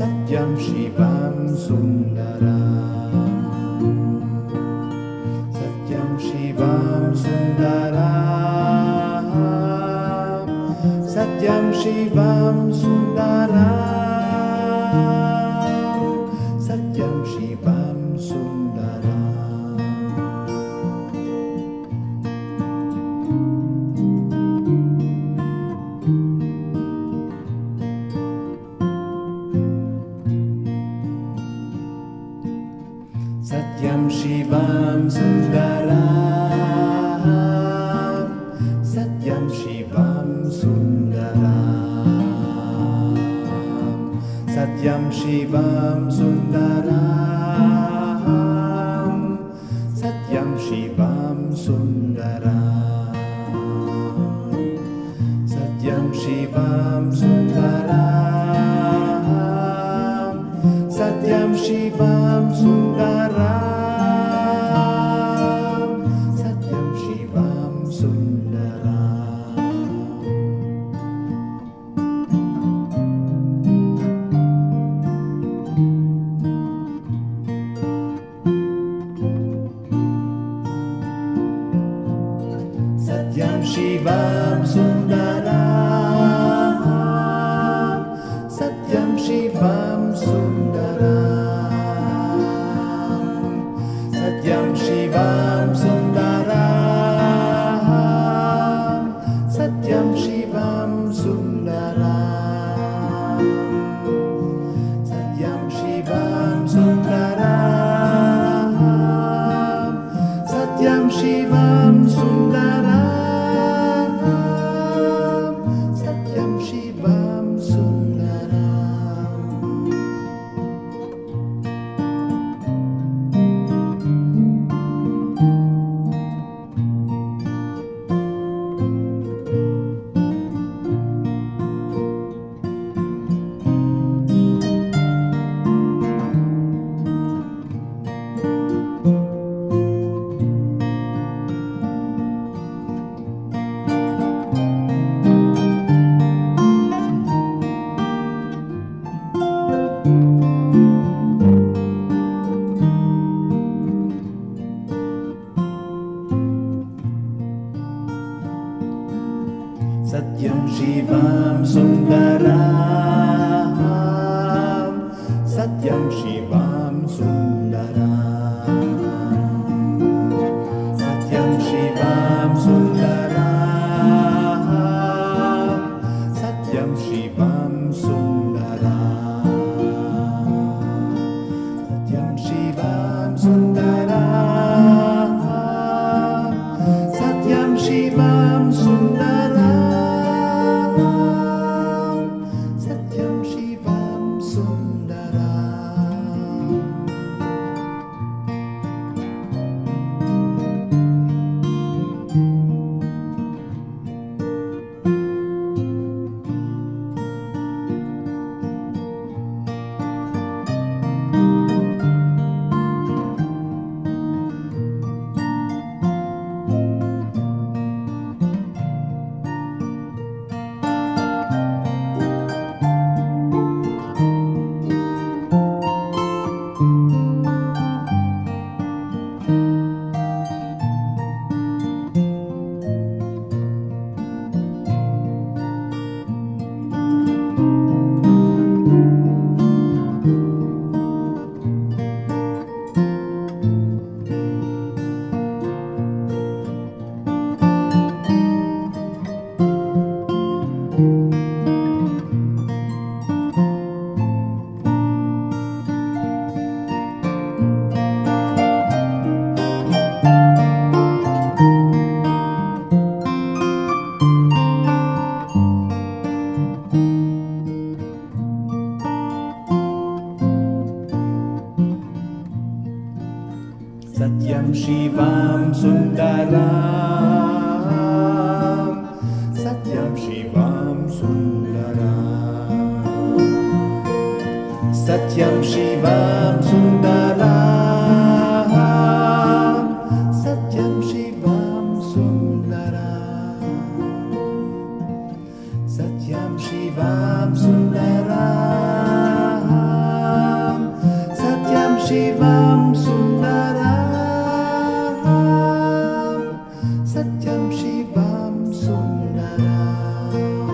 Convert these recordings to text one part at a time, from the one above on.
Satyam Shivam Sundaram, Satyam Shivam Sundaram, Satyam Shivam Sundaram, Satyam Shivam Sundaram. Satyam Shivam Sundaram, Satyam Shivam Sundaram, Satyam Shivam Sundaram, Satyam Shivam Sundaram, Satyam Shivam Sundaram, Satyam Shivam Sundaram, Satyam Shivam Sundaram. Satyam Shivam Sundaram, Satyam Shivam Sundaram, Satyam Shivam Sundaram, Satyam Shivam Sundaram, Satyam Shivam Sundaram, Satyam Shivam Sundaram, Satyam Shivam Sundaram. Satyam Shivam Sundaram, Satyam Shivam Sundaram, Satyam Shivam Sundaram, Satyam Shivam Sundaram, Satyam Shivam Sundaram, Satyam Shivam Sundaram, Satyam Shivam Sundaram. Satyam Shivam Sundaram, Satyam Shivam Sundaram, Satyam Shivam Sundaram, Satyam Shivam Sundaram, Satyam Shivam Sundaram, Shivam Sundaram, Satyam Shivam Sundaram.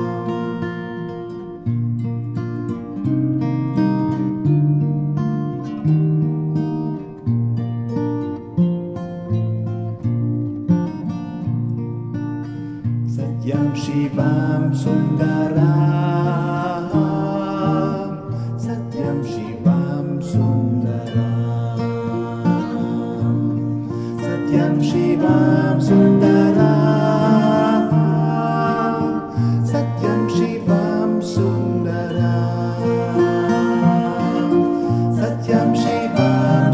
Satyam Shivam Sundaram, Satyam Shivam Sundaram, Satyam Shivam Sundaram, Satyam Shivam Sundaram, Satyam Shivam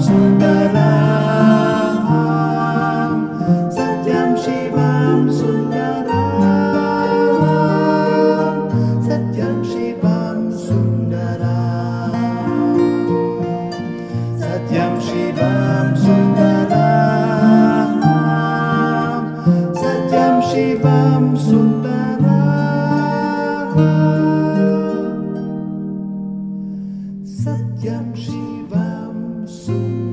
Sundaram, Satyam Shivam Sundaram, Satyam Shivam Sundaram, Satyam Shivam Sundaram, Satyam Shivam Sundaram, Satyam Shivam Sundaram.